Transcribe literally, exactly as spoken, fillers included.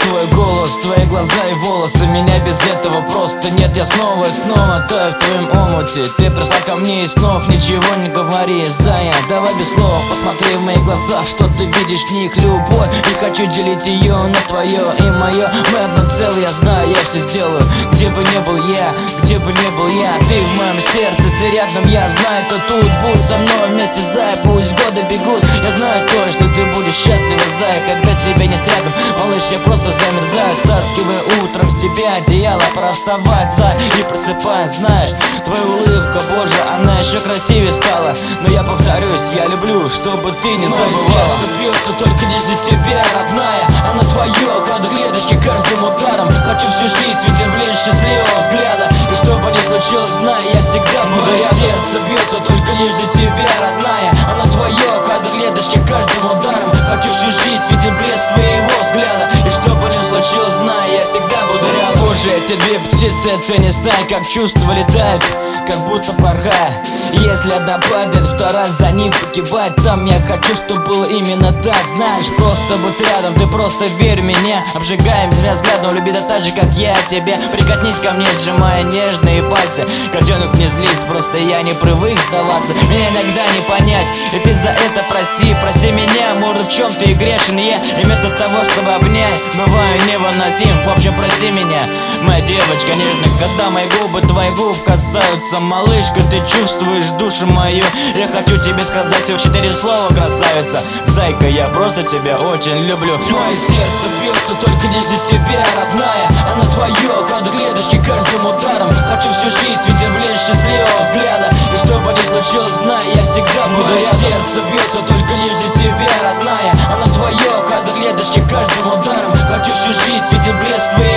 твой голос, твои глаза и волосы. Меня без этого просто нет. Я снова и снова таю в твоем омуте. Ты пришла ко мне и снов ничего не говори, зая, давай без слов. Посмотри в мои глаза, что ты видишь в них, любовь. Не хочу делить ее на твое и мое. Мы одно целое, я знаю, я все сделаю. Где бы не был я, где бы не был я, ты в моем сердце, ты рядом, я знаю, кто тут. Будь со мной вместе, зая, пусть годы бегут. Я знаю точно, ты будешь счастлива, зая, когда тебя нет рядом. Малыш, я просто замерзаю, стаскиваю утром с тебя одеяло. Пора вставать, зая, и просыпать. Знаешь, твоя улыбка, боже, она еще красивее стала. Но я повторюсь, я люблю, чтобы ты не зависела. Сердце бьется только лишь для тебя, родная. Она твое, каждой клеточки, каждым ударом. Хочу всю жизнь видеть блин счастливого взгляда. И что бы ни случилось, знай, я всегда буду рядом. Сердце бьется только лишь для тебя, родная. Она твое, каждой клеточки, каждым ударом. Хочу всю жизнь видеть блеск твоего взгляда. И что бы ни случилось, знай, я всегда буду рядом. Боже, эти две птицы, это не знаю, как чувства летают, как будто порхая. Если одна падает, вторая за ним погибает. Там я хочу, чтобы было именно так. Знаешь, просто будь рядом, ты просто верь в меня. Обжигай меня взглядом, люби да так же, как я тебя. Прикоснись ко мне, сжимая нежные пальцы. Котенок, не злись, просто я не привык сдаваться. Меня иногда не понять, и ты за это прости. Прости меня, может, в чем ты и грешен я. И вместо того, чтобы обнять, бываю невыносим. В общем, прости меня, моя девочка нежная. Когда мои губы твои губ касаются, малышка, ты чувствуешь душу мою. Я хочу тебе сказать всего четыре слова, красавица. Зайка, я просто тебя очень люблю. Мое сердце бьется только лишь для тебя, родная. Она твое, каждой клеточки, каждым ударом. Хочу всю жизнь видеть блеск счастливого взгляда. И что бы ни случилось, знай, я всегда буду рядом. Мое сердце бьется только лишь для тебя, родная. Она твое, каждой клеточки, каждым ударом. Хочу всю жизнь видеть блеск твоего